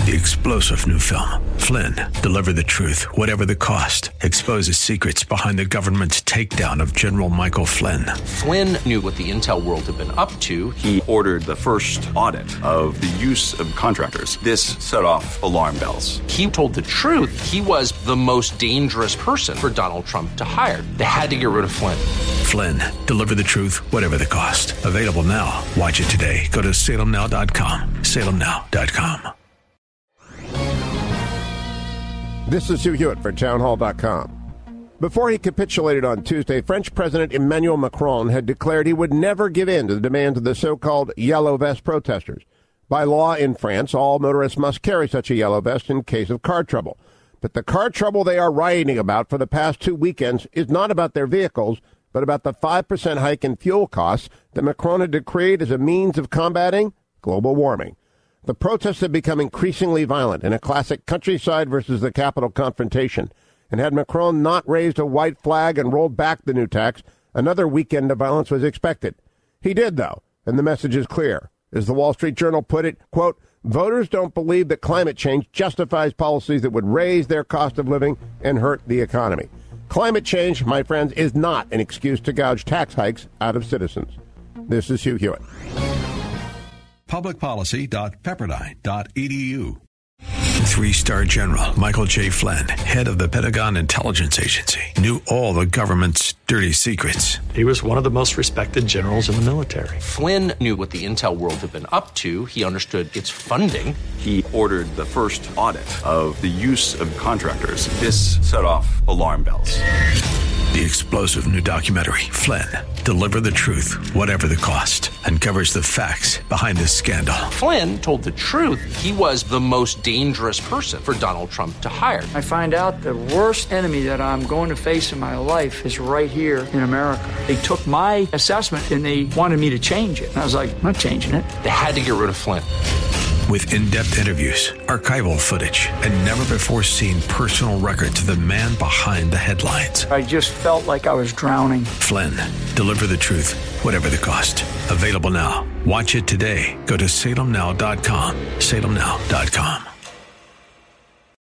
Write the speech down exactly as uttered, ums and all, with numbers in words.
The explosive new film, Flynn, Deliver the Truth, Whatever the Cost, exposes secrets behind the government's takedown of General Michael Flynn. Flynn knew what the intel world had been up to. He ordered the first audit of the use of contractors. This set off alarm bells. He told the truth. He was the most dangerous person for Donald Trump to hire. They had to get rid of Flynn. Flynn, Deliver the Truth, Whatever the Cost. Available now. Watch it today. Go to salem now dot com. salem now dot com. This is Hugh Hewitt for town hall dot com. Before he capitulated on Tuesday, French President Emmanuel Macron had declared he would never give in to the demands of the so-called yellow vest protesters. By law in France, all motorists must carry such a yellow vest in case of car trouble. But the car trouble they are rioting about for the past two weekends is not about their vehicles, but about the five percent hike in fuel costs that Macron had decreed as a means of combating global warming. The protests have become increasingly violent in a classic countryside versus the capital confrontation. And had Macron not raised a white flag and rolled back the new tax, another weekend of violence was expected. He did, though, and the message is clear. As the Wall Street Journal put it, quote, voters don't believe that climate change justifies policies that would raise their cost of living and hurt the economy. Climate change, my friends, is not an excuse to gouge tax hikes out of citizens. This is Hugh Hewitt. public policy dot pepperdine dot e d u. Three-star General Michael J. Flynn, head of the Pentagon Intelligence Agency, knew all the government's dirty secrets. He was one of the most respected generals in the military. Flynn knew what the intel world had been up to. He understood its funding. He ordered the first audit of the use of contractors. This set off alarm bells. The explosive new documentary, Flynn, Deliver the Truth, Whatever the Cost, uncovers the facts behind this scandal. Flynn told the truth. He was the most dangerous person for Donald Trump to hire. I find out the worst enemy that I'm going to face in my life is right here in America. They took my assessment and they wanted me to change it. And I was like, I'm not changing it. They had to get rid of Flynn. With in-depth interviews, archival footage, and never-before-seen personal records of the man behind the headlines. I just felt like I was drowning. Flynn, Deliver the Truth, Whatever the Cost. Available now. Watch it today. Go to salem now dot com. salem now dot com.